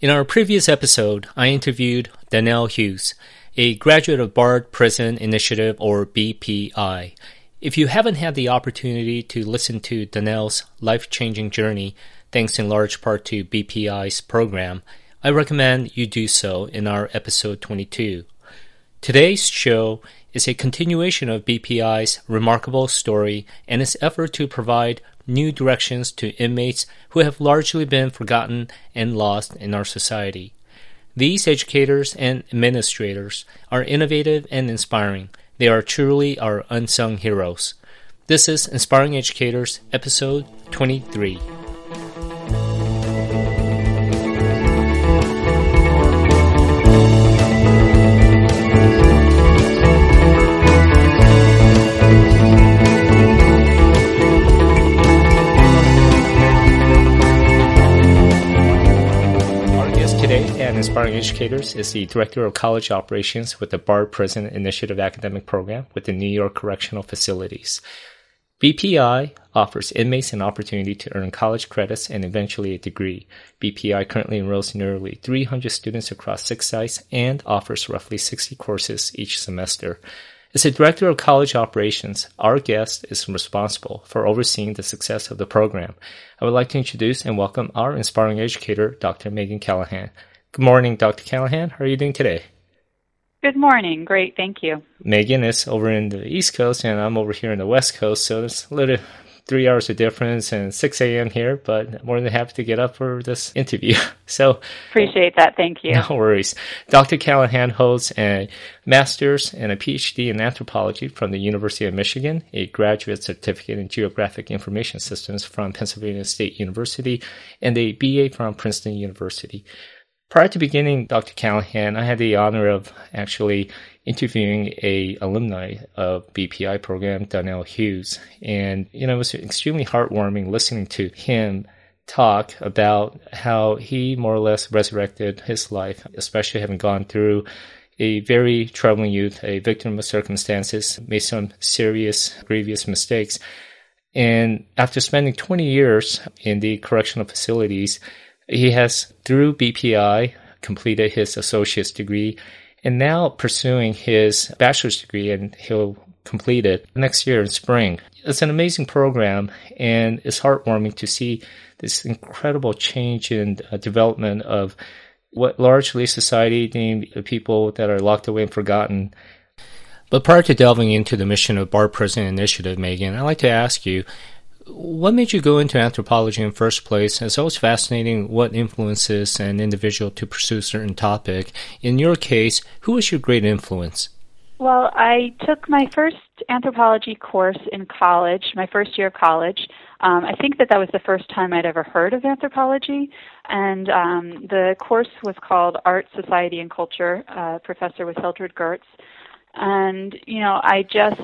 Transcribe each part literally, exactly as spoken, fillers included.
In our previous episode, I interviewed Donnell Hughes, a graduate of Bard Prison Initiative, or B P I. If you haven't had the opportunity to listen to Donnell's life-changing journey, thanks in large part to B P I's program, I recommend you do so in our episode twenty-two. Today's show is a continuation of B P I's remarkable story and its effort to provide new directions to inmates who have largely been forgotten and lost in our society. These educators and administrators are innovative and inspiring. They are truly our unsung heroes. This is Inspiring Educators, episode twenty-three. Inspiring Educators is the Director of College Operations with the Bard Prison Initiative academic program with the New York Correctional Facilities. B P I offers inmates an opportunity to earn college credits and eventually a degree. B P I currently enrolls nearly three hundred students across six sites and offers roughly sixty courses each semester. As the Director of College Operations, our guest is responsible for overseeing the success of the program. I would like to introduce and welcome our Inspiring Educator, Doctor Megan Callahan. Good morning, Doctor Callahan. How are you doing today? Good morning. Great. Thank you. Megan is over in the East Coast, and I'm over here in the West Coast, so there's a little three hours of difference and six a.m. here, but more than happy to get up for this interview. So appreciate that. Thank you. No worries. Doctor Callahan holds a master's and a P H D in anthropology from the University of Michigan, a graduate certificate in geographic information systems from Pennsylvania State University, and a B A from Princeton University. Prior to beginning, Doctor Callahan, I had the honor of actually interviewing a alumni of B P I program, Donnell Hughes. And, you know, it was extremely heartwarming listening to him talk about how he more or less resurrected his life, especially having gone through a very troubling youth, a victim of circumstances, made some serious, grievous mistakes. And after spending twenty years in the correctional facilities, he has, through B P I, completed his associate's degree and now pursuing his bachelor's degree, and he'll complete it next year in spring. It's an amazing program, and it's heartwarming to see this incredible change in uh, development of what largely society deemed people that are locked away and forgotten. But prior to delving into the mission of Bard Prison Initiative, Megan, I'd like to ask you, what made you go into anthropology in the first place? It's always fascinating what influences an individual to pursue a certain topic. In your case, who was your great influence? Well, I took my first anthropology course in college, my first year of college. Um, I think that that was the first time I'd ever heard of anthropology. And um, the course was called Art, Society, and Culture. Uh, professor was Hildred Gertz. And, you know, I just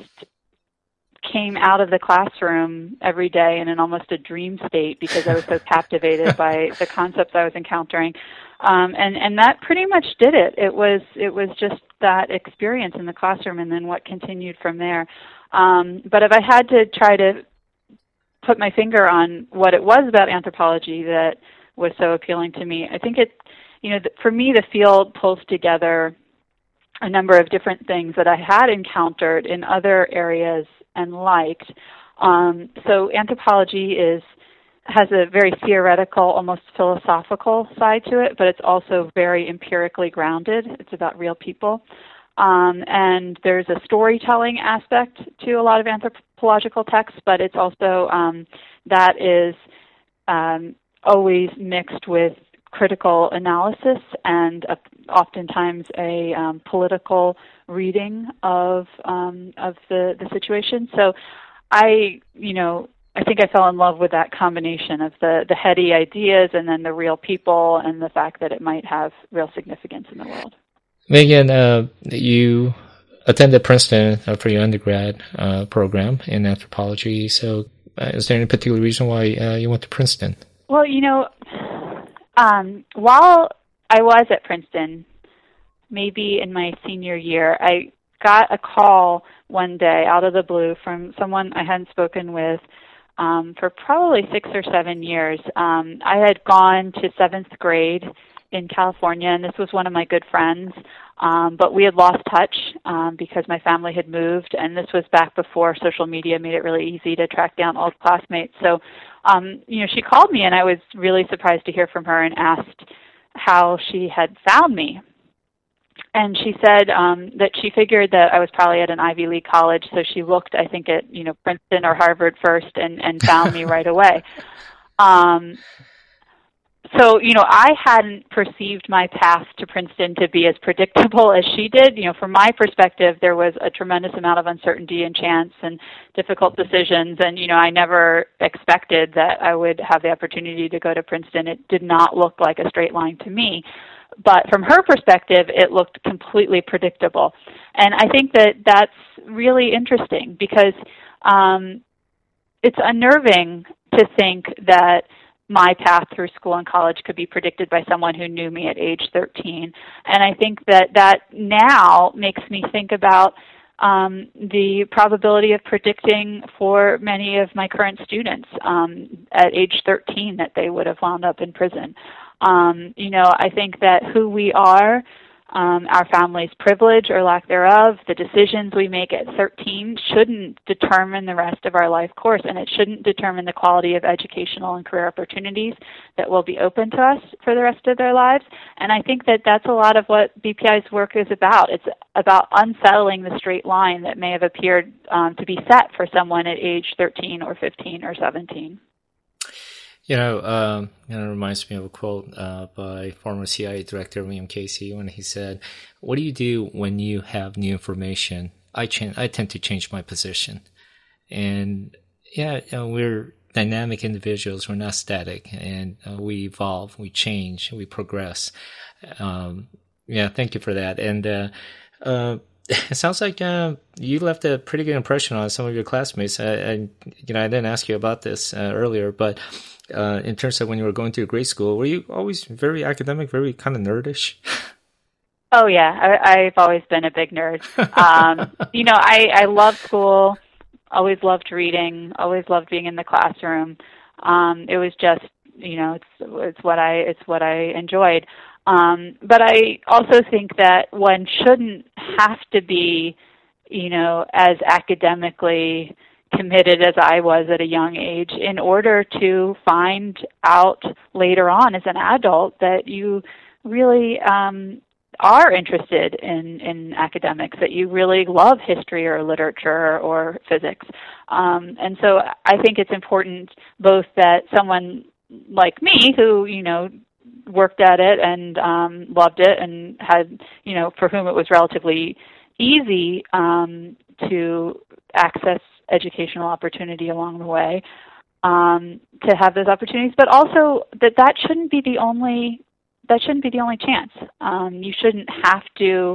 came out of the classroom every day in an almost a dream state because I was so captivated by the concepts I was encountering. Um, and, and that pretty much did it. It was it was just that experience in the classroom and then what continued from there. Um, but if I had to try to put my finger on what it was about anthropology that was so appealing to me, I think it, you know, for me, the field pulls together a number of different things that I had encountered in other areas and liked. Um, so anthropology is has a very theoretical, almost philosophical side to it, but it's also very empirically grounded. It's about real people. Um, and there's a storytelling aspect to a lot of anthropological texts, but it's also um, that is um, always mixed with critical analysis and uh, oftentimes a um, political reading of um, of the, the situation. So I, you know, I think I fell in love with that combination of the, the heady ideas and then the real people and the fact that it might have real significance in the world. Megan, uh, you attended Princeton for your undergrad uh, program in anthropology. So uh, is there any particular reason why uh, you went to Princeton? Well, you know, um, while I was at Princeton, maybe in my senior year, I got a call one day out of the blue from someone I hadn't spoken with um, for probably six or seven years. Um, I had gone to seventh grade in California, and this was one of my good friends, um, but we had lost touch um, because my family had moved, and this was back before social media made it really easy to track down old classmates. So, um, you know, she called me, and I was really surprised to hear from her and asked how she had found me. And she said um, that she figured that I was probably at an Ivy League college, so she looked, I think, at you know Princeton or Harvard first, and, and found me right away. Um, so, you know, I hadn't perceived my path to Princeton to be as predictable as she did. You know, from my perspective, there was a tremendous amount of uncertainty and chance and difficult decisions, and you know, I never expected that I would have the opportunity to go to Princeton. It did not look like a straight line to me. But from her perspective, it looked completely predictable. And I think that that's really interesting because um, it's unnerving to think that my path through school and college could be predicted by someone who knew me at age thirteen. And I think that that now makes me think about um, the probability of predicting for many of my current students um, at age thirteen that they would have wound up in prison. Um, you know, I think that who we are, um, our family's privilege or lack thereof, the decisions we make at thirteen shouldn't determine the rest of our life course, and it shouldn't determine the quality of educational and career opportunities that will be open to us for the rest of their lives. And I think that that's a lot of what B P I's work is about. It's about unsettling the straight line that may have appeared um, to be set for someone at age thirteen or fifteen or seventeen. You know, um, you know, it reminds me of a quote uh, by former C I A Director William Casey when he said, "What do you do when you have new information?" I ch- I tend to change my position, and yeah, you know, we're dynamic individuals. We're not static, and uh, we evolve, we change, we progress. Um, yeah, thank you for that. And uh, uh, it sounds like uh, you left a pretty good impression on some of your classmates. I, I you know, I didn't ask you about this uh, earlier, but. Uh, in terms of when you were going through grade school, were you always very academic, very kind of nerdish? Oh, yeah. I, I've always been a big nerd. Um, you know, I, I loved school, always loved reading, always loved being in the classroom. Um, it was just, you know, it's it's what I it's what I enjoyed. Um, but I also think that one shouldn't have to be, you know, as academically committed as I was at a young age in order to find out later on as an adult that you really um, are interested in, in academics, that you really love history or literature or physics. Um, and so I think it's important both that someone like me who, you know, worked at it and um, loved it and had, you know, for whom it was relatively easy um, to access educational opportunity along the way, um, to have those opportunities, but also that that shouldn't be the only that shouldn't be the only chance. Um, you shouldn't have to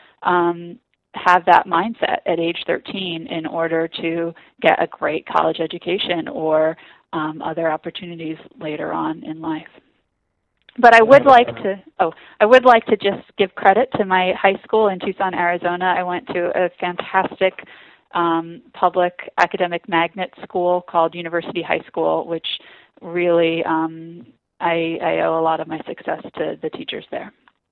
um, have that mindset at age thirteen in order to get a great college education or um, other opportunities later on in life. But I would like to oh I would like to just give credit to my high school in Tucson, Arizona. I went to a fantastic Um, public academic magnet school called University High School, which really um, I, I owe a lot of my success to the teachers there.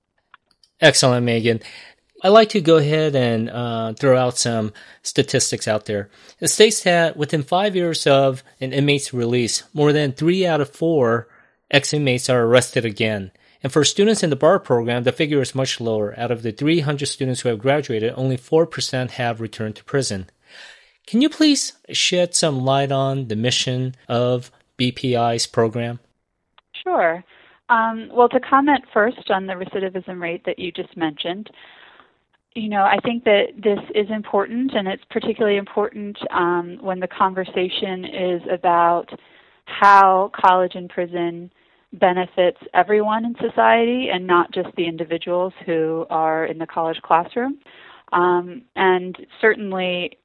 Excellent, Megan. I'd like to go ahead and uh, throw out some statistics out there. It states that within five years of an inmate's release, more than three out of four ex-inmates are arrested again. And for students in the BARR program, the figure is much lower. Out of the three hundred students who have graduated, only four percent have returned to prison. Can you please shed some light on the mission of B P I's program? Sure. Um, well, to comment first on the recidivism rate that you just mentioned, you know, I think that this is important, and it's particularly important um, when the conversation is about how college and prison benefits everyone in society and not just the individuals who are in the college classroom. Um, and certainly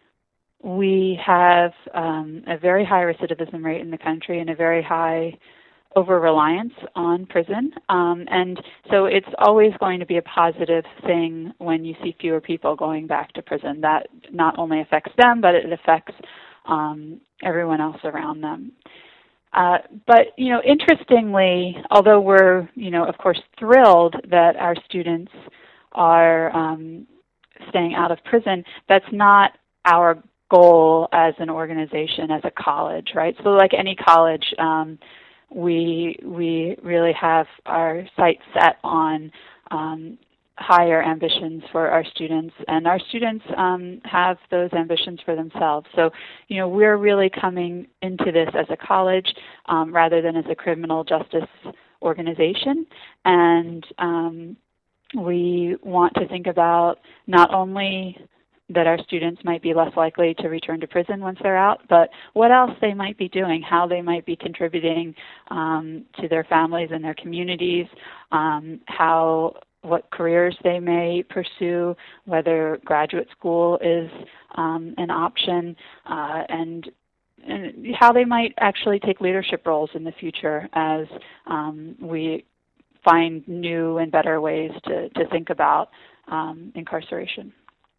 we have um, a very high recidivism rate in the country and a very high over-reliance on prison. Um, and so it's always going to be a positive thing when you see fewer people going back to prison. That not only affects them, but it affects um, everyone else around them. Uh, but, you know, interestingly, although we're, you know, of course thrilled that our students are um, staying out of prison, that's not our goal as an organization, as a college, right? So like any college, um, we we really have our sights set on um, higher ambitions for our students, and our students um, have those ambitions for themselves. So, you know, we're really coming into this as a college um, rather than as a criminal justice organization, and um, we want to think about not only that our students might be less likely to return to prison once they're out, but what else they might be doing, how they might be contributing um, to their families and their communities, um, how what careers they may pursue, whether graduate school is um, an option, uh, and, and how they might actually take leadership roles in the future as um, we find new and better ways to, to think about um, incarceration.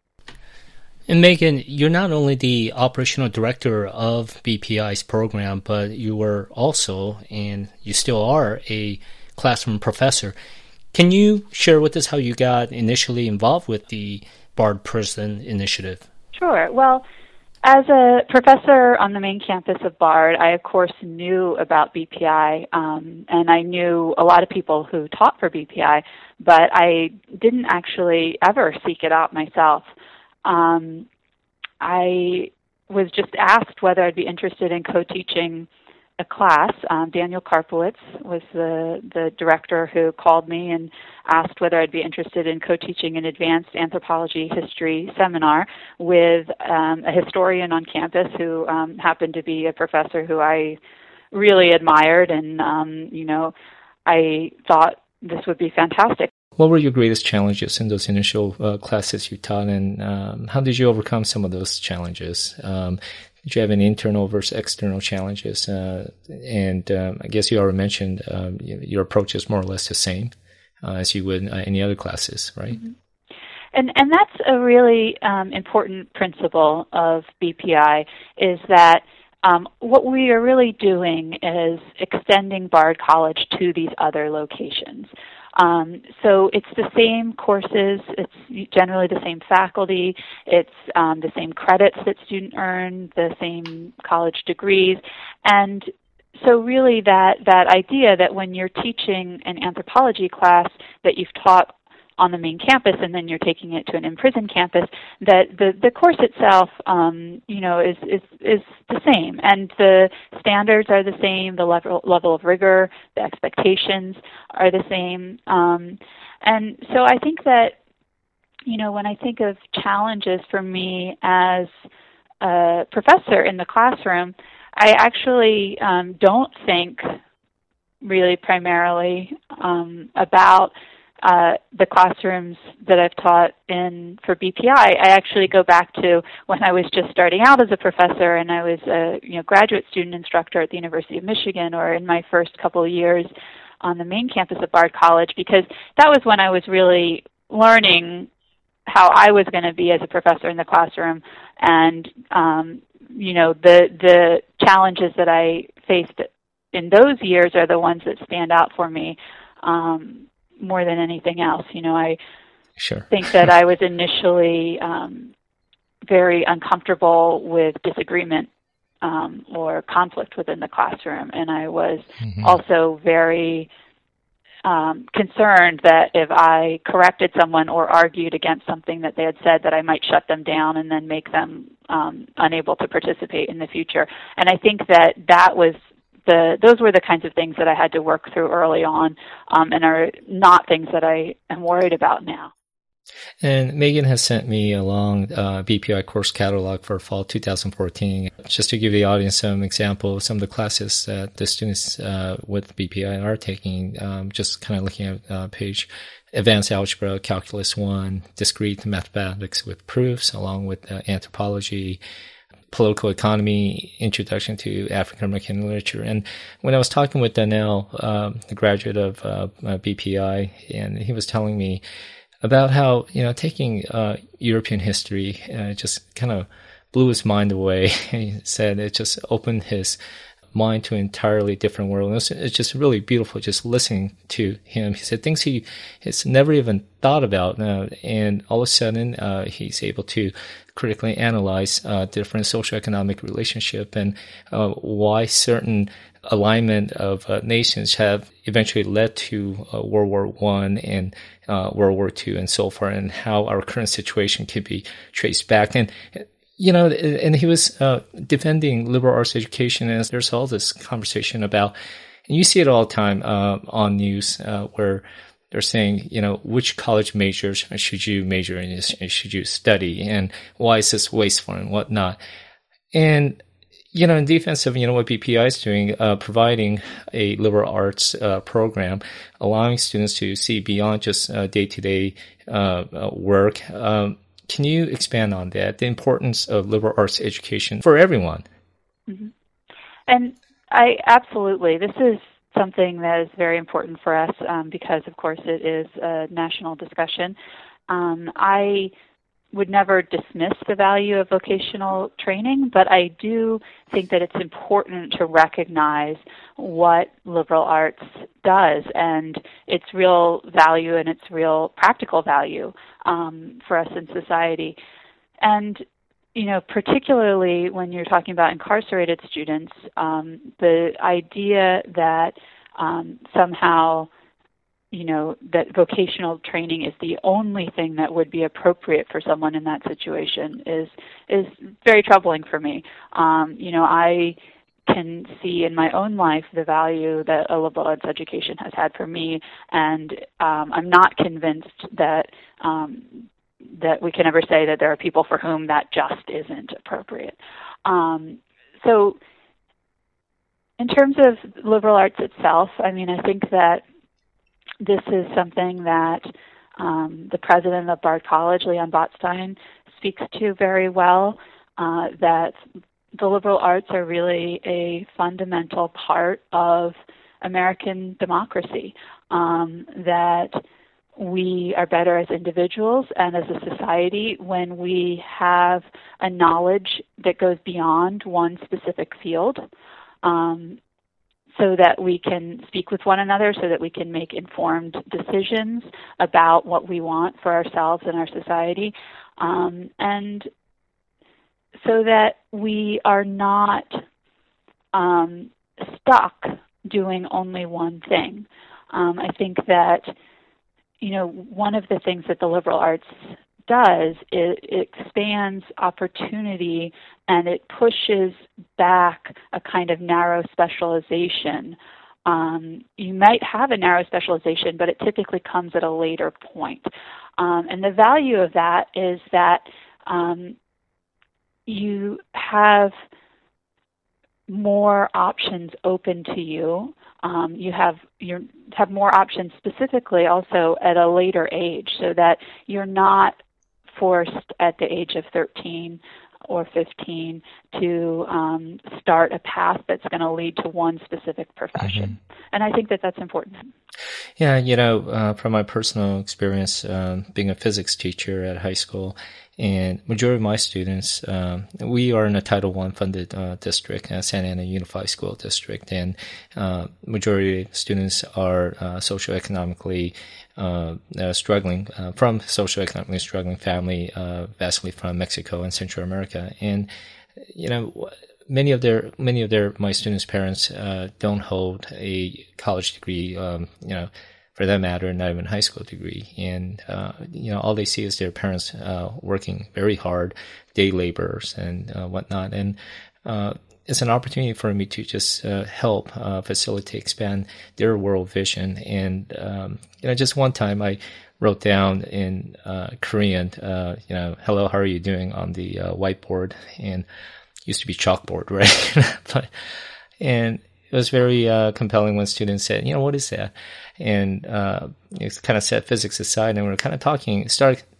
And Megan, you're not only the operational director of B P I's program, but you were also, and you still are, a classroom professor. Can you share with us how you got initially involved with the Bard Prison Initiative? Sure. Well, as a professor on the main campus of Bard, I, of course, knew about B P I, um, and I knew a lot of people who taught for B P I, but I didn't actually ever seek it out myself. Um, I was just asked whether I'd be interested in co-teaching a class. Um, Daniel Karpowitz was the, the director who called me and asked whether I'd be interested in co-teaching an advanced anthropology history seminar with um, a historian on campus who um, happened to be a professor who I really admired, and um, you know, I thought this would be fantastic. What were your greatest challenges in those initial uh, classes you taught, and um, how did you overcome some of those challenges? Um, did you have any internal versus external challenges? Uh, and um, I guess you already mentioned um, your approach is more or less the same uh, as you would uh, any other classes, right? Mm-hmm. And and that's a really um, important principle of B P I, is that Um, what we are really doing is extending Bard College to these other locations. Um, so it's the same courses, it's generally the same faculty, it's um, the same credits that students earn, the same college degrees, and so really that, that idea that when you're teaching an anthropology class that you've taught on the main campus, and then you're taking it to an in-prison campus, that the, the course itself, um, you know, is, is is the same, and the standards are the same, the level level of rigor, the expectations are the same, um, and so I think that, you know, when I think of challenges for me as a professor in the classroom, I actually um, don't think really primarily um, about Uh, the classrooms that I've taught in for B P I. I actually go back to when I was just starting out as a professor and I was a you know graduate student instructor at the University of Michigan, or in my first couple of years on the main campus of Bard College, because that was when I was really learning how I was going to be as a professor in the classroom, and um, you know the the challenges that I faced in those years are the ones that stand out for me. Um, more than anything else. You know, I sure. think that I was initially um, very uncomfortable with disagreement um, or conflict within the classroom, and I was mm-hmm. also very um, concerned that if I corrected someone or argued against something that they had said, that I might shut them down and then make them um, unable to participate in the future. And I think that that was The, those were the kinds of things that I had to work through early on, um, and are not things that I am worried about now. And Megan has sent me along uh, B P I course catalog for fall two thousand fourteen, just to give the audience some example of some of the classes that the students uh, with B P I are taking. Um, just kind of looking at uh, page Advanced Algebra, Calculus one, Discrete Mathematics with Proofs, along with uh, Anthropology, Political Economy, Introduction to African American Literature. And when I was talking with Donnell, um, the graduate of uh, B P I, and he was telling me about how, you know, taking uh, European history uh, just kind of blew his mind away. He said it just opened his mind to an entirely different world. It's, it's just really beautiful just listening to him. He said things he has never even thought about, uh, and all of a sudden uh, he's able to critically analyze uh, different socioeconomic relationship and uh, why certain alignment of uh, nations have eventually led to uh, World War One and uh, World War Two and so forth, and how our current situation can be traced back. And you know, and he was uh, defending liberal arts education, and there's all this conversation about, and you see it all the time uh, on news uh, where they're saying, you know, which college majors should you major in, should you study, and why is this wasteful and whatnot. And, you know, in defense of, you know, what B P I is doing, uh, providing a liberal arts uh, program, allowing students to see beyond just uh, day-to-day uh, uh, work. Um, Can you expand on that, the importance of liberal arts education for everyone? Mm-hmm. And I absolutely, this is something that is very important for us um, because, of course, it is a national discussion. Um, I would never dismiss the value of vocational training, but I do think that it's important to recognize what liberal arts does and its real value and its real practical value um, for us in society. And, you know, particularly when you're talking about incarcerated students, um, the idea that um, somehow you know, that vocational training is the only thing that would be appropriate for someone in that situation is is very troubling for me. Um, you know, I can see in my own life the value that a liberal arts education has had for me, and um, I'm not convinced that um, that we can ever say that there are people for whom that just isn't appropriate. Um, so, in terms of liberal arts itself, I mean, I think that this is something that um, the president of Bard College, Leon Botstein, speaks to very well, uh, that the liberal arts are really a fundamental part of American democracy, um, that we are better as individuals and as a society when we have a knowledge that goes beyond one specific field. Um, so that we can speak with one another, so that we can make informed decisions about what we want for ourselves and our society, um, and so that we are not um, stuck doing only one thing. Um, I think that, you know, one of the things that the liberal arts does is it expands opportunity and it pushes back a kind of narrow specialization. Um, you might have a narrow specialization, but it typically comes at a later point. Um, and the value of that is that um, you have more options open to you. Um, you have you have more options specifically also at a later age, so that you're not forced at the age of thirteen or fifteen to um, start a path that's going to lead to one specific profession. Mm-hmm. And I think that that's important. Yeah, you know, uh, from my personal experience um, being a physics teacher at high school, and majority of my students, um, we are in a Title One funded uh, district, uh, Santa Ana Unified School District, and uh, majority of students are uh, socioeconomically uh, uh, struggling, uh, from socioeconomically struggling family, uh, vastly from Mexico and Central America, and you know, many of their many of their my students' parents uh, don't hold a college degree, um, you know. For that matter, not even a high school degree. And, uh, you know, all they see is their parents uh, working very hard, day laborers and uh, whatnot. And uh, it's an opportunity for me to just uh, help uh, facilitate, expand their world vision. And, um, you know, just one time I wrote down in uh, Korean, uh, you know, hello, how are you doing on the uh, whiteboard? And it used to be chalkboard, right? but, and it was very uh, compelling when students said, you know, what is that? And uh, it kind of set physics aside, and we were kind of talking, started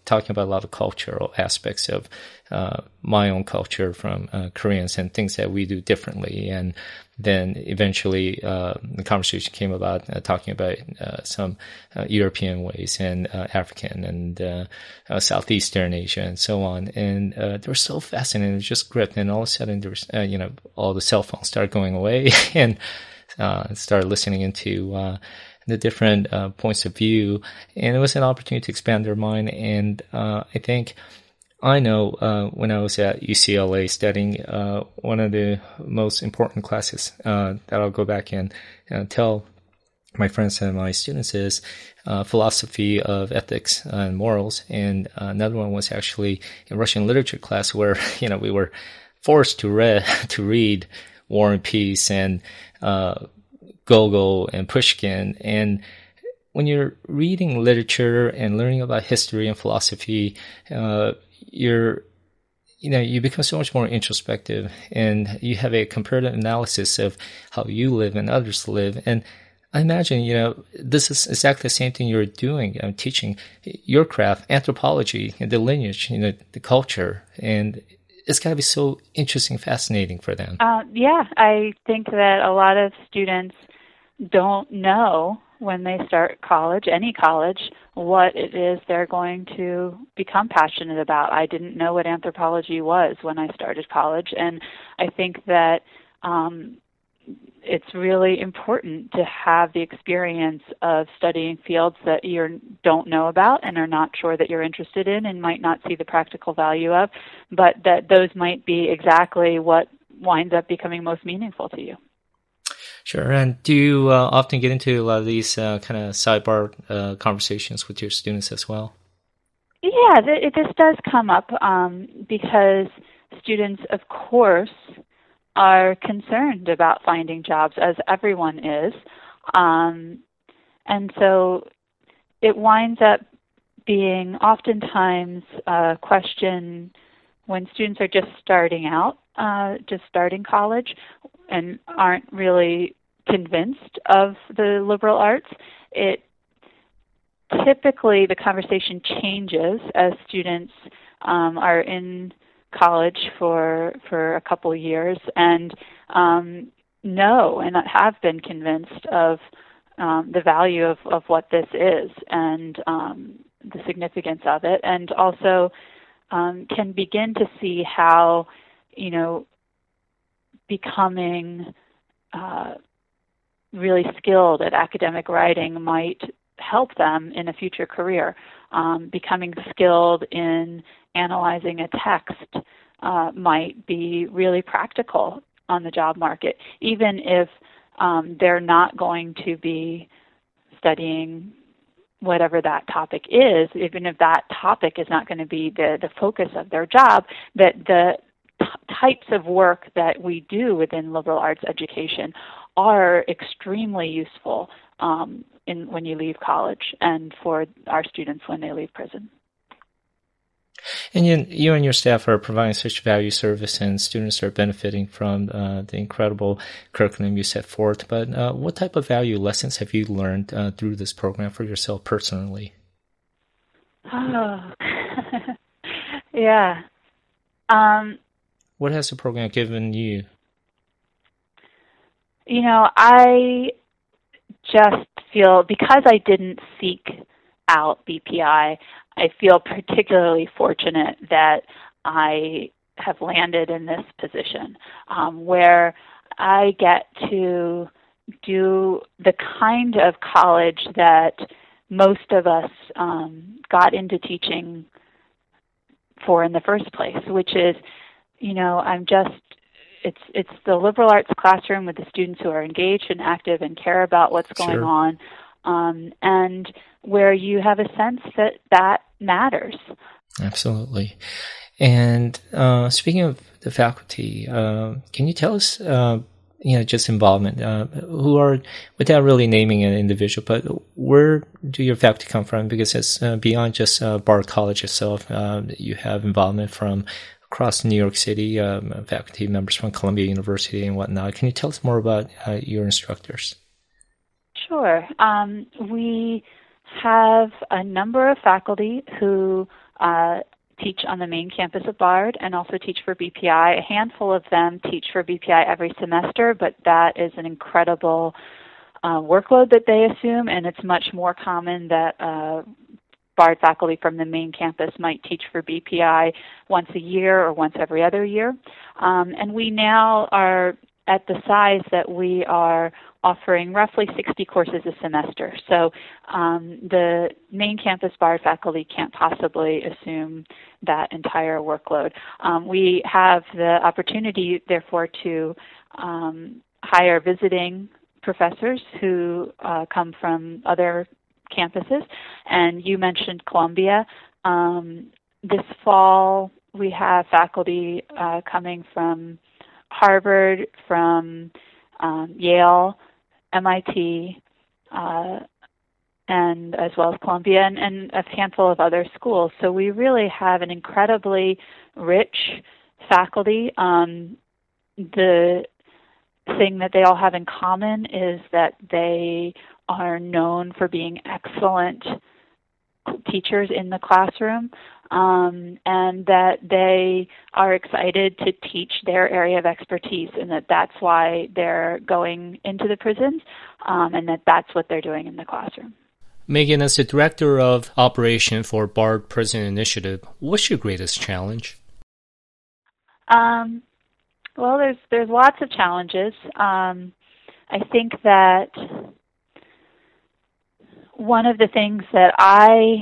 talking about a lot of cultural aspects of uh, my own culture from uh, Koreans and things that we do differently. And then eventually uh, the conversation came about uh, talking about uh, some uh, European ways and uh, African and uh, uh, Southeastern Asia and so on. And uh, they were so fascinating. It was just gripped. And all of a sudden, there was, uh, you know, all the cell phones started going away and uh, started listening into uh, the different uh, points of view. And it was an opportunity to expand their mind. And uh, I think I know uh, when I was at U C L A studying, uh, one of the most important classes uh, that I'll go back and uh, tell my friends and my students is uh, philosophy of ethics and morals. And uh, another one was actually in Russian literature class where, you know, we were forced to read, to read War and Peace and uh, Gogol and Pushkin. And when you're reading literature and learning about history and philosophy, uh, you're, you know, you become so much more introspective and you have a comparative analysis of how you live and others live. And I imagine, you know, this is exactly the same thing you're doing, um, teaching your craft, anthropology, and the lineage, you know, the culture. And it's got to be so interesting, fascinating for them. Uh, yeah, I think that a lot of students don't know when they start college, any college, what it is they're going to become passionate about. I didn't know what anthropology was when I started college, and I think that um, it's really important to have the experience of studying fields that you don't know about and are not sure that you're interested in and might not see the practical value of, but that those might be exactly what winds up becoming most meaningful to you. Sure. And do you uh, often get into a lot of these uh, kind of sidebar uh, conversations with your students as well? Yeah, th- this does come up um, because students, of course, are concerned about finding jobs, as everyone is. Um, and so it winds up being oftentimes a question when students are just starting out, uh, just starting college, and aren't really convinced of the liberal arts. It typically, the conversation changes as students um, are in college for for a couple of years and um, know and have been convinced of um, the value of, of what this is and um, the significance of it, and also um, can begin to see how, you know, becoming uh, really skilled at academic writing might help them in a future career. Um, becoming skilled in analyzing a text uh, might be really practical on the job market, even if um, they're not going to be studying whatever that topic is, even if that topic is not going to be the, the focus of their job, that the t- types of work that we do within liberal arts education are extremely useful um, in when you leave college and for our students when they leave prison. And you, you and your staff are providing such value service, and students are benefiting from uh, the incredible curriculum you set forth. But uh, what type of value lessons have you learned uh, through this program for yourself personally? Oh, yeah. Um, what has the program given you? You know, I just feel, because I didn't seek out B P I, I feel particularly fortunate that I have landed in this position um, where I get to do the kind of college that most of us um, got into teaching for in the first place, which is, you know, I'm just, it's it's the liberal arts classroom with the students who are engaged and active and care about what's going Sure. on, um, and where you have a sense that that matters. Absolutely. And uh, speaking of the faculty, uh, can you tell us, uh, you know, just involvement, uh, who are, without really naming an individual, but where do your faculty come from? Because it's uh, beyond just uh, Bard College itself. Uh, you have involvement from across New York City, um, faculty members from Columbia University and whatnot. Can you tell us more about uh, your instructors? Sure. Um, we have a number of faculty who uh, teach on the main campus of Bard and also teach for B P I. A handful of them teach for B P I every semester, but that is an incredible uh, workload that they assume, and it's much more common that uh, Bard faculty from the main campus might teach for B P I once a year or once every other year. Um, and we now are at the size that we are offering roughly sixty courses a semester. So um, the main campus Bard faculty can't possibly assume that entire workload. Um, we have the opportunity, therefore, to um, hire visiting professors who uh, come from other campuses. And you mentioned Columbia. Um, this fall, we have faculty uh, coming from Harvard, from um, Yale, M I T, uh, and as well as Columbia, and, and a handful of other schools. So we really have an incredibly rich faculty. Um, the thing that they all have in common is that they are known for being excellent teachers in the classroom, um, and that they are excited to teach their area of expertise, and that that's why they're going into the prisons, um, and that that's what they're doing in the classroom. Megan, as the Director of Operation for Bard Prison Initiative, what's your greatest challenge? Um, well, there's there's lots of challenges. Um, I think that one of the things that I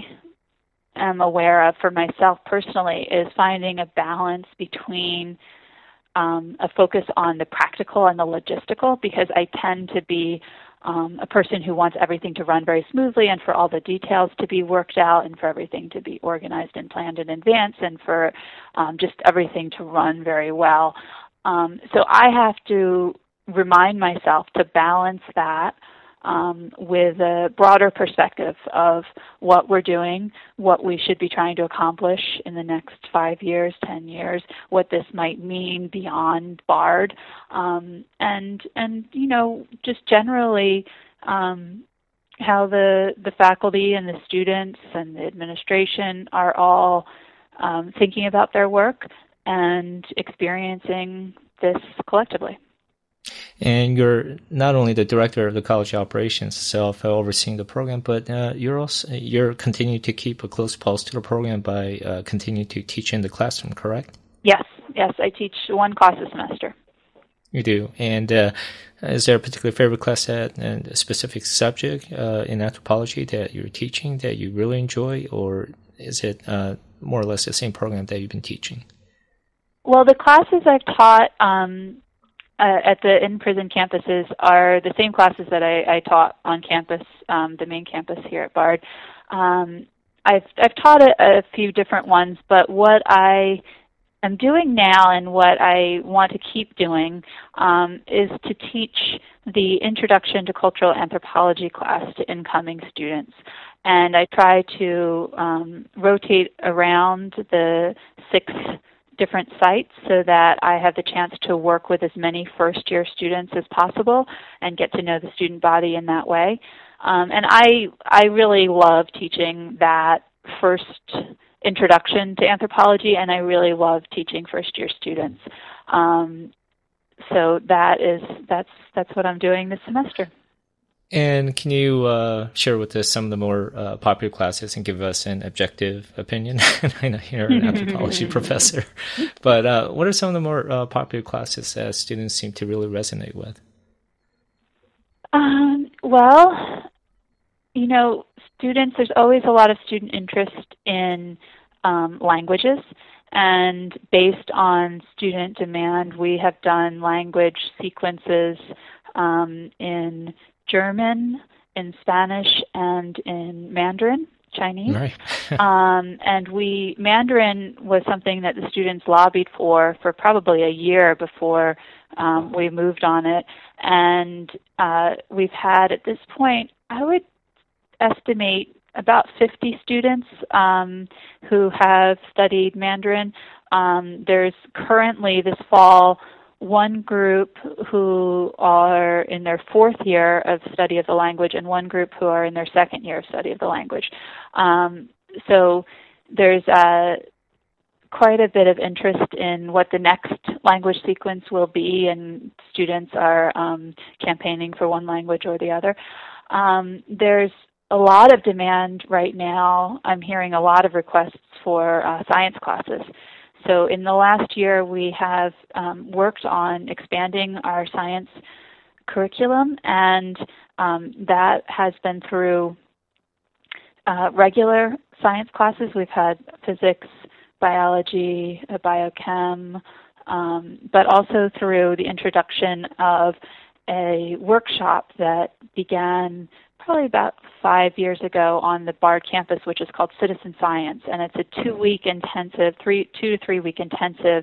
am aware of for myself personally is finding a balance between um, a focus on the practical and the logistical, because I tend to be um, a person who wants everything to run very smoothly and for all the details to be worked out and for everything to be organized and planned in advance and for um, just everything to run very well. Um, so I have to remind myself to balance that Um, with a broader perspective of what we're doing, what we should be trying to accomplish in the next five years, ten years, what this might mean beyond Bard, um, and and you know just generally um, how the the faculty and the students and the administration are all um, thinking about their work and experiencing this collectively. And you're not only the director of the college operations itself, uh, overseeing the program, but uh, you're also you're continuing to keep a close pulse to the program by uh, continuing to teach in the classroom, correct? Yes, yes, I teach one class a semester. You do. And uh, is there a particular favorite class at and a specific subject uh, in anthropology that you're teaching that you really enjoy, or is it uh, more or less the same program that you've been teaching? Well, the classes I've taught um, Uh, at the in-prison campuses are the same classes that I, I taught on campus, um, the main campus here at Bard. Um, I've, I've taught a, a few different ones, but what I am doing now and what I want to keep doing um, is to teach the Introduction to Cultural Anthropology class to incoming students. And I try to um, rotate around the six different sites so that I have the chance to work with as many first-year students as possible and get to know the student body in that way. Um, and I I really love teaching that first introduction to anthropology, and I really love teaching first-year students. Um, so that is that's that's what I'm doing this semester. And can you uh, share with us some of the more uh, popular classes and give us an objective opinion? I know you're an anthropology professor, but uh, what are some of the more uh, popular classes that students seem to really resonate with? Um, well, you know, students, there's always a lot of student interest in um, languages, and based on student demand, we have done language sequences um, in German, in Spanish, and in Mandarin, Chinese. Right. um, and we Mandarin was something that the students lobbied for for probably a year before um, we moved on it. And uh, we've had, at this point, I would estimate about fifty students um, who have studied Mandarin. Um, there's currently, this fall, one group who are in their fourth year of study of the language and one group who are in their second year of study of the language. Um, so there's uh, quite a bit of interest in what the next language sequence will be, and students are um, campaigning for one language or the other. Um, there's a lot of demand right now. I'm hearing a lot of requests for uh, science classes. So in the last year, we have um, worked on expanding our science curriculum, and um, that has been through uh, regular science classes. We've had physics, biology, uh, biochem, um, but also through the introduction of a workshop that began probably about five years ago on the Bard campus, which is called Citizen Science, and it's a two-week intensive, three, two to three-week intensive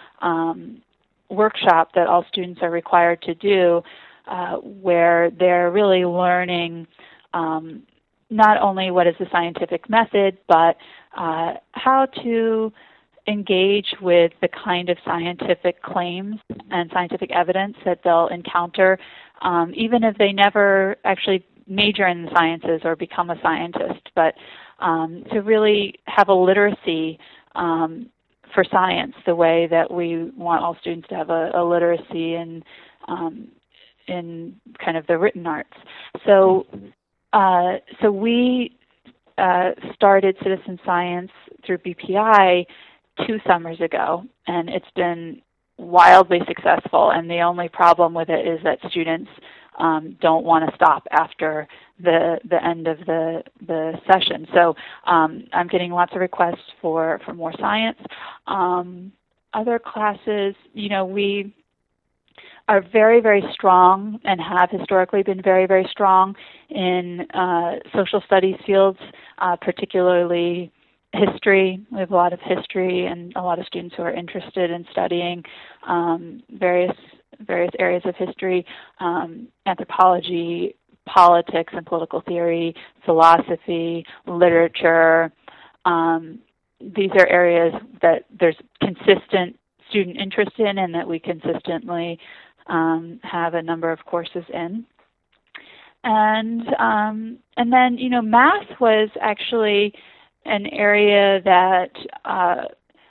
um, workshop that all students are required to do, uh, where they're really learning um, not only what is the scientific method, but uh, how to engage with the kind of scientific claims and scientific evidence that they'll encounter, um, even if they never actually major in the sciences or become a scientist, but um, to really have a literacy um, for science the way that we want all students to have a, a literacy in, um, in kind of the written arts. So Uh, so we uh, started Citizen Science through B P I two summers ago, and it's been wildly successful. And the only problem with it is that students um, don't want to stop after the the end of the the session. So um, I'm getting lots of requests for for more science. Um, other classes, you know, we are very, very strong and have historically been very, very strong in uh, social studies fields, uh, particularly history. We have a lot of history and a lot of students who are interested in studying um, various various areas of history, um, anthropology, politics and political theory, philosophy, literature. Um, these are areas that there's consistent student interest in and that we consistently Um, have a number of courses in. And um, and then, you know, math was actually an area that uh,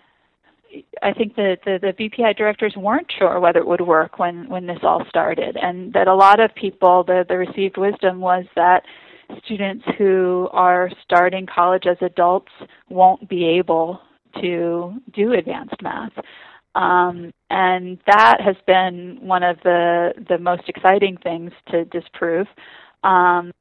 I think the, the, the B P I directors weren't sure whether it would work when, when this all started, and that a lot of people, the, the received wisdom was that students who are starting college as adults won't be able to do advanced math. Um, and that has been one of the, the most exciting things to disprove. Um,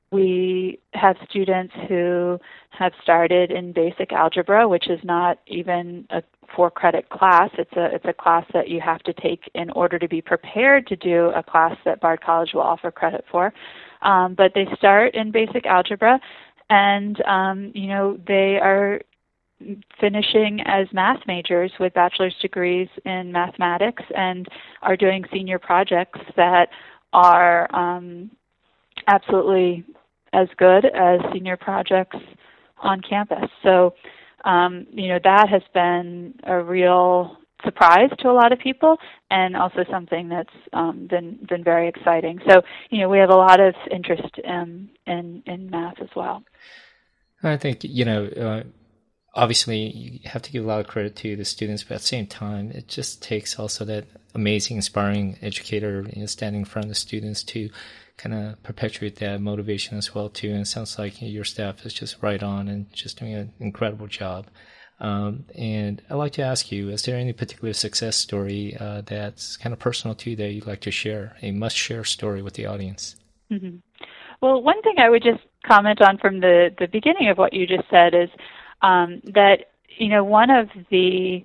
we have students who have started in basic algebra, which is not even a four-credit class. It's a, it's a class that you have to take in order to be prepared to do a class that Bard College will offer credit for. Um, but they start in basic algebra, and um, you know, they are finishing as math majors with bachelor's degrees in mathematics and are doing senior projects that are um, absolutely as good as senior projects on campus. So, um, you know, that has been a real surprise to a lot of people, and also something that's um, been been very exciting. So, you know, we have a lot of interest in in, in math as well. I think, you know, uh, obviously you have to give a lot of credit to the students, but at the same time, it just takes also that amazing, inspiring educator, you know, standing in front of the students to kind of perpetuate that motivation as well too. And it sounds like, you know, your staff is just right on and just doing an incredible job. Um, and I'd like to ask you, is there any particular success story uh, that's kind of personal to you that you'd like to share, a must-share story with the audience? Mm-hmm. Well, one thing I would just comment on from the, the beginning of what you just said is um, that, you know, one of the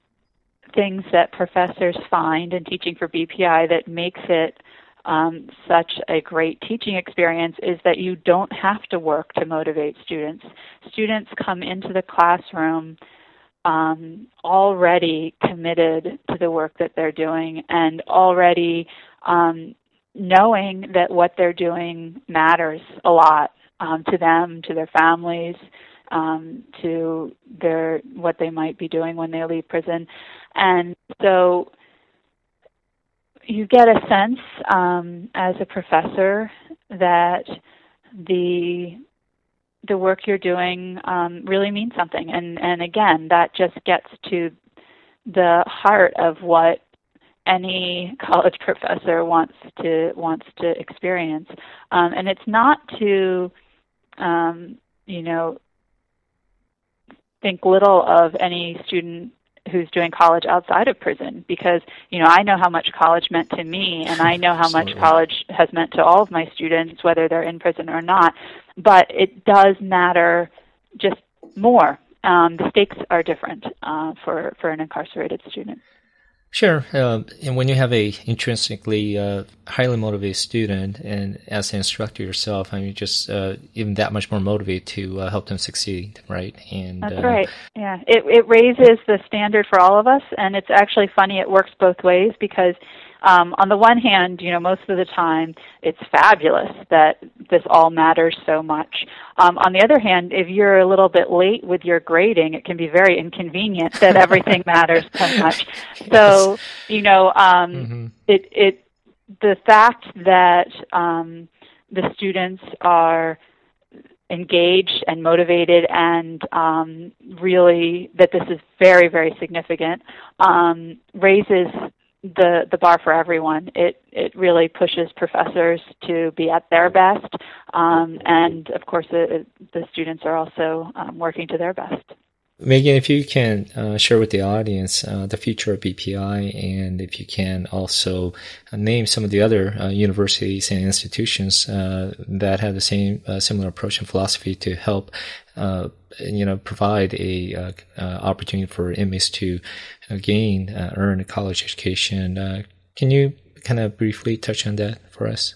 things that professors find in teaching for B P I that makes it um, such a great teaching experience is that you don't have to work to motivate students. Students come into the classroom um, already committed to the work that they're doing and already um, knowing that what they're doing matters a lot um, to them, to their families, um, to their what they might be doing when they leave prison. And so you get a sense um, as a professor that the the work you're doing um, really means something. And, and again, that just gets to the heart of what any college professor wants to wants to experience. Um, and it's not to, um, you know, think little of any student who's doing college outside of prison, because, you know, I know how much college meant to me, and I know how much college has meant to all of my students, whether they're in prison or not. But it does matter just more. Um, the stakes are different uh, for, for an incarcerated student. Sure. Uh, and when you have a intrinsically uh, highly motivated student, and as an instructor yourself, I mean, just uh, even that much more motivated to uh, help them succeed, right? And that's uh, right. Yeah, it it raises the standard for all of us, and it's actually funny. It works both ways because, um, on the one hand, you know, most of the time it's fabulous that this all matters so much. Um, on the other hand, if you're a little bit late with your grading, it can be very inconvenient that everything matters so much. So, you know, um, mm-hmm. it it the fact that um, the students are engaged and motivated, and um, really that this is very, very significant, um, raises the the bar for everyone. It it really pushes professors to be at their best, um, and of course the, the students are also um, working to their best. Megan, if you can uh, share with the audience uh, the future of B P I, and if you can also uh, name some of the other uh, universities and institutions uh, that have the same uh, similar approach and philosophy to help, uh, you know, provide a uh, uh, opportunity for inmates to uh, gain, uh, earn a college education. Uh, can you kind of briefly touch on that for us?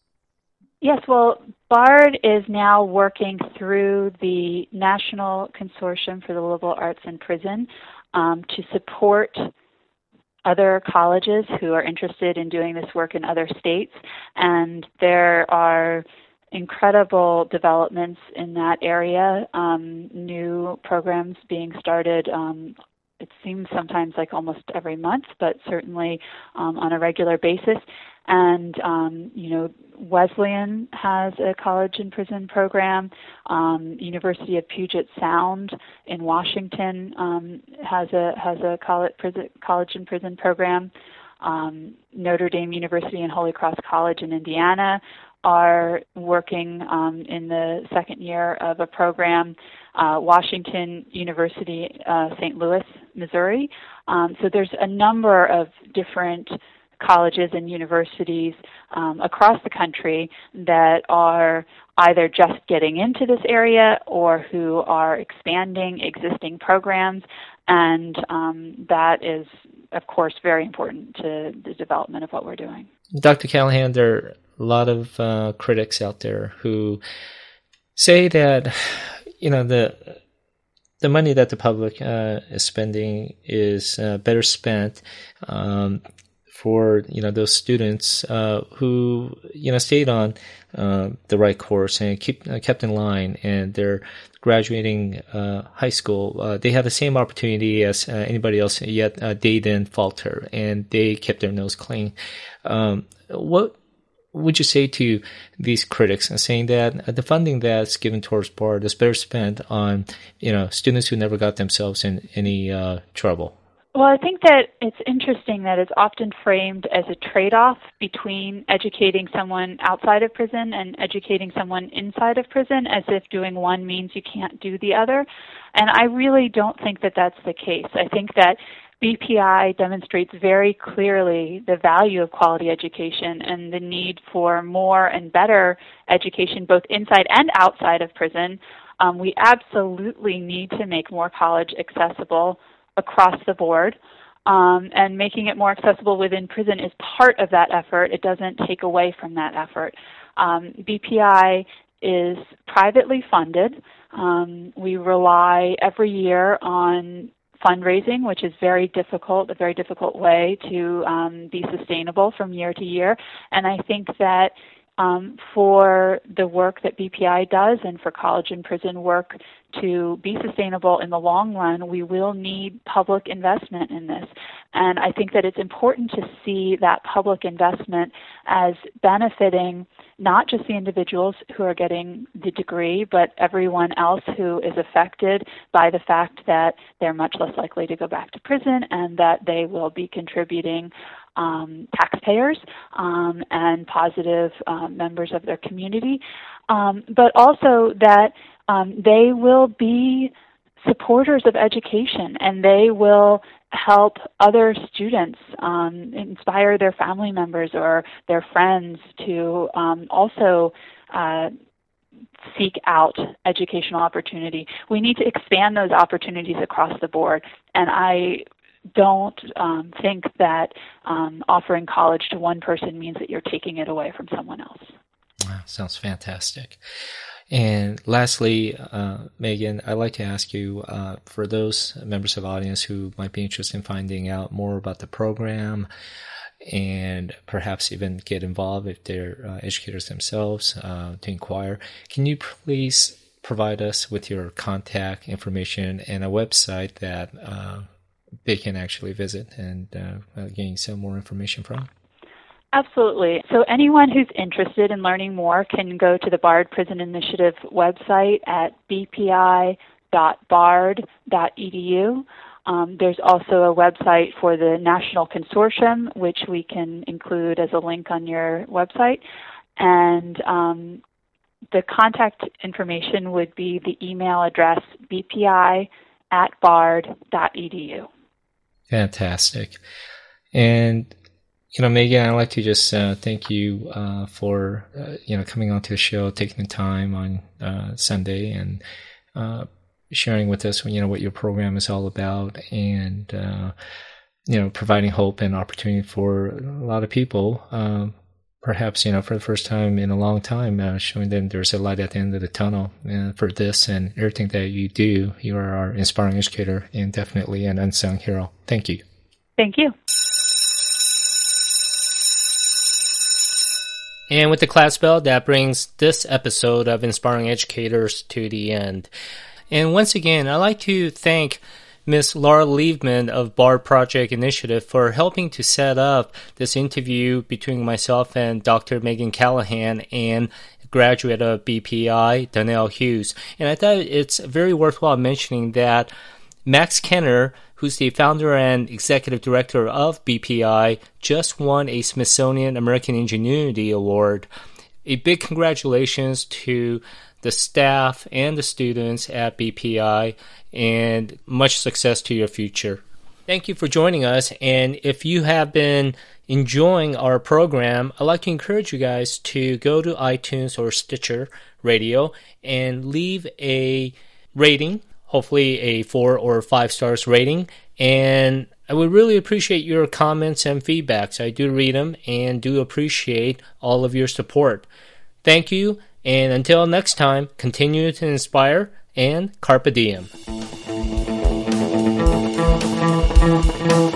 Yes, well, BARD is now working through the National Consortium for the Liberal Arts in Prison um, to support other colleges who are interested in doing this work in other states. And there are incredible developments in that area, um, new programs being started. Um, it seems sometimes like almost every month, but certainly um, on a regular basis. And, um, you know, Wesleyan has a college and prison program. Um, University of Puget Sound in Washington um, has a has a college, prison, college and prison program. Um, Notre Dame University and Holy Cross College in Indiana are working um, in the second year of a program. Uh, Washington University, uh, Saint Louis, Missouri. Um, so there's a number of different colleges and universities um, across the country that are either just getting into this area or who are expanding existing programs, and um, that is, of course, very important to the development of what we're doing. Doctor Callahan, there are a lot of uh, critics out there who say that, you know, the the money that the public uh, is spending is uh, better spent um, for, you know, those students uh, who, you know, stayed on uh, the right course and keep uh, kept in line, and they're graduating uh, high school. Uh, they have the same opportunity as uh, anybody else, yet uh, they didn't falter and they kept their nose clean. Um, what would you say to these critics, saying that the funding that's given towards BARD is better spent on, you know, students who never got themselves in any uh, trouble? Well, I think that it's interesting that it's often framed as a trade-off between educating someone outside of prison and educating someone inside of prison, as if doing one means you can't do the other. And I really don't think that that's the case. I think that B P I demonstrates very clearly the value of quality education and the need for more and better education both inside and outside of prison. Um, we absolutely need to make more college accessible across the board, um, and making it more accessible within prison is part of that effort. It doesn't take away from that effort. Um, B P I is privately funded. Um, we rely every year on fundraising, which is very difficult, a very difficult way to um, be sustainable from year to year. And I think that um, for the work that B P I does and for college and prison work to be sustainable in the long run, we will need public investment in this. And I think that it's important to see that public investment as benefiting not just the individuals who are getting the degree, but everyone else who is affected by the fact that they're much less likely to go back to prison and that they will be contributing um, taxpayers um, and positive um, members of their community, um, but also that um, they will be supporters of education and they will help other students um, inspire their family members or their friends to um, also uh, seek out educational opportunity. We need to expand those opportunities across the board, and I don't um, think that um, offering college to one person means that you're taking it away from someone else. Wow, sounds fantastic. And lastly, uh, Megan, I'd like to ask you, uh, for those members of the audience who might be interested in finding out more about the program and perhaps even get involved if they're uh, educators themselves uh, to inquire, can you please provide us with your contact information and a website that uh, they can actually visit and uh, gain some more information from? Absolutely. So anyone who's interested in learning more can go to the Bard Prison Initiative website at b p i dot bard dot e d u. Um, there's also a website for the National Consortium, which we can include as a link on your website. And um, the contact information would be the email address b p i at bard dot e d u. Fantastic. And You know, Megan, I'd like to just uh, thank you uh, for, uh, you know, coming onto the show, taking the time on uh, Sunday and uh, sharing with us, you know, what your program is all about and, uh, you know, providing hope and opportunity for a lot of people, um, perhaps, you know, for the first time in a long time, uh, showing them there's a light at the end of the tunnel uh, for this and everything that you do. You are our inspiring educator and definitely an unsung hero. Thank you. Thank you. And with the class bell, that brings this episode of Inspiring Educators to the end. And once again, I'd like to thank Miz Laura Liebman of Bard Project Initiative for helping to set up this interview between myself and Doctor Megan Callahan and graduate of B P I, Donnell Hughes. And I thought it's very worthwhile mentioning that Max Kenner, who's the founder and executive director of B P I, just won a Smithsonian American Ingenuity Award. A big congratulations to the staff and the students at B P I, and much success to your future. Thank you for joining us, and if you have been enjoying our program, I'd like to encourage you guys to go to iTunes or Stitcher Radio and leave a rating, hopefully a four or five stars rating, and I would really appreciate your comments and feedbacks. I do read them and do appreciate all of your support. Thank you, and until next time, continue to inspire and carpe diem.